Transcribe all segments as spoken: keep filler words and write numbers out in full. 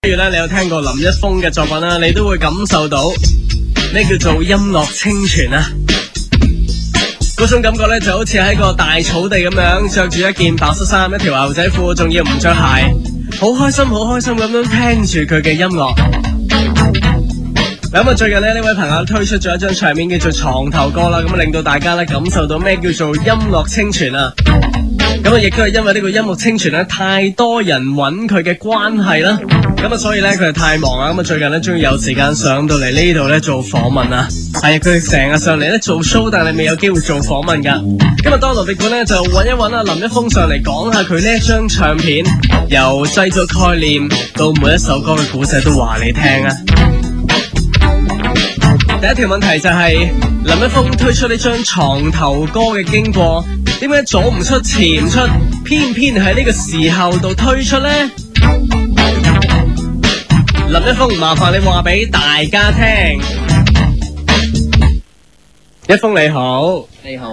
如咧，你有聽過林一峰嘅作品啦，你都會感受到咩叫做音樂清泉啊！嗰種感覺咧，就好似喺個大草地咁樣，着住一件白色衫，一條牛仔褲，仲要唔着鞋，好開心，好開心咁樣聽住佢嘅音樂。咁啊，最近呢，呢位朋友推出咗一張唱片叫做《床頭歌》啦，咁啊令到大家咧感受到咩叫做音樂清泉啊！咁啊，亦都係因為呢個音樂清泉咧，太多人揾佢嘅關係啦。咁啊，所以咧佢係太忙啊。咁啊，最近咧終於有時間上到嚟呢度咧做訪問啊。係啊，佢成日上嚟咧做 show， 但係未有機會做訪問噶。今日當羅別館咧就揾一揾啊林一峰上嚟講下佢呢一張唱片，由製作概念到每一首歌嘅故事都話你聽啊。第一條問題就係、是、林一峰推出呢張床頭歌嘅經過，點解早唔出遲唔出，偏偏喺呢個時候度推出呢？林一峰，麻煩你話俾大家聽。一峰你好， 你好。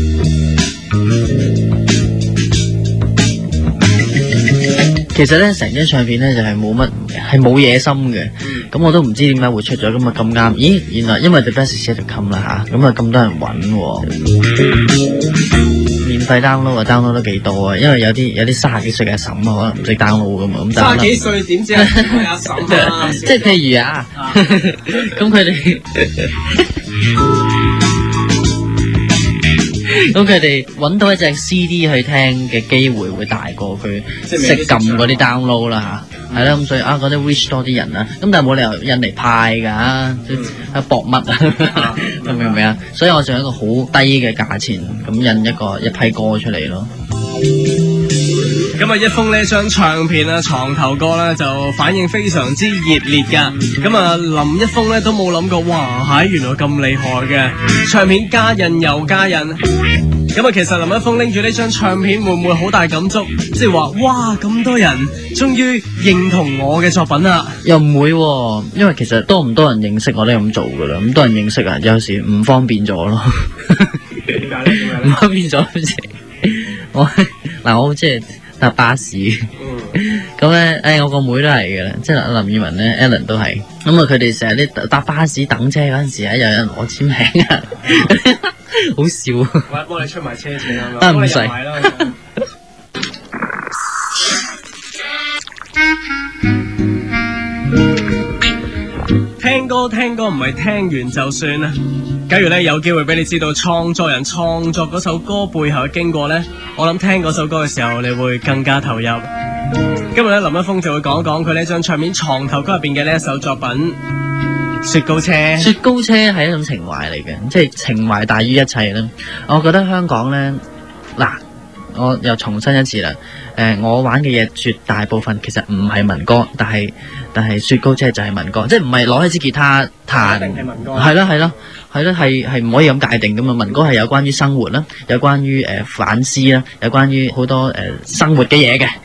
其實咧，成張唱片咧就係冇乜，係冇野心嘅。咁、嗯、我都唔知點解會出咗，咁啊咁啱。咦，原來因為 The Best Is Yet To Come 啦吓，咁啊咁多人揾、哦，免費 download 啊 download 都幾多啊，因為有啲有啲卅幾歲嘅阿嬸啊，可能唔識 download 噶嘛。咁卅幾歲點知係阿嬸啊？ 即係譬如啊，咁佢哋。咁佢哋揾到一隻 C D 去聽嘅機會會大過佢識撳嗰啲 download 啦吓，係啦，咁所以啊嗰啲 reach 多啲人啦，咁但係冇理由印尼派㗎，啊博乜啊，明唔明啊？所以我就用一個好低嘅價錢咁印一個一批歌出嚟咯。 咁啊，一封呢張唱片啊，床頭歌咧就反應非常之熱烈噶。咁啊，林一峰咧都冇諗過，哇，係原來咁厲害嘅唱片加印又加印。咁啊，其實林一峰拎住呢張唱片會唔會好大感觸？即係話，哇，咁多人終於認同我嘅作品啦。 又唔會、啊，因為其實多唔多人認識我都咁做噶啦。咁多人認識啊，有時唔方便咗咯。 點解咧？點解咧？ 唔方便咗，我嗱我即係。搭巴士，咁咧，誒，我個妹都係嘅啦，即係林二汶咧 ，Alan 都係，咁啊，佢哋成日啲搭巴士等車嗰陣時咧，有人攞簽名啊，好笑。 我幫你出埋車錢啊， 啊唔使。 聽歌聽歌唔係聽完就算啦。假如咧有機會俾你知道創作人創作嗰首歌背後嘅經過咧，我諗聽嗰首歌嘅時候你會更加投入。今日咧林一峰就會講講佢呢張唱片床頭歌入邊嘅呢一首作品《雪糕車》。 雪糕車係一種情懷嚟嘅，即係情懷大於一切啦。我覺得香港咧，嗱，我又重申一次啦。誒、呃，我玩嘅嘢絕大部分其實唔係民歌，但係但係雪糕車就係民歌，即係唔係攞起支吉他彈。一定係民歌。係啦係啦。係咯，係係唔可以咁界定噶嘛。民歌係有關於生活啦，有關於誒、呃、反思啦，有關於好多誒、呃、生活嘅嘢嘅。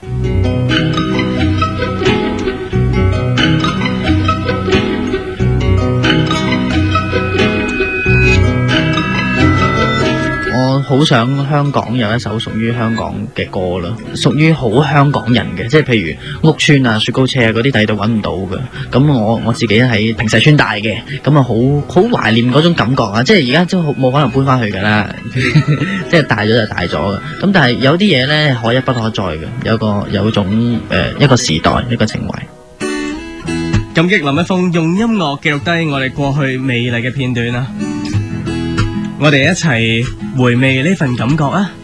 我好想香港有一首屬於香港嘅歌啦，屬於好香港人嘅，即係譬如屋邨啊、雪糕車啊嗰啲，第度揾唔到嘅。咁我我自己喺坪石邨大嘅，咁啊好好懷念嗰種感覺啊！即係而家都冇可能搬翻去噶啦，即係大咗就大咗嘅。咁但係有啲嘢咧可一不可再嘅，有個有種誒、呃、一個時代一個情懷。 感激林一峰用音樂記錄低我哋過去美麗嘅片段啊！我哋一齊回味呢份感覺啊！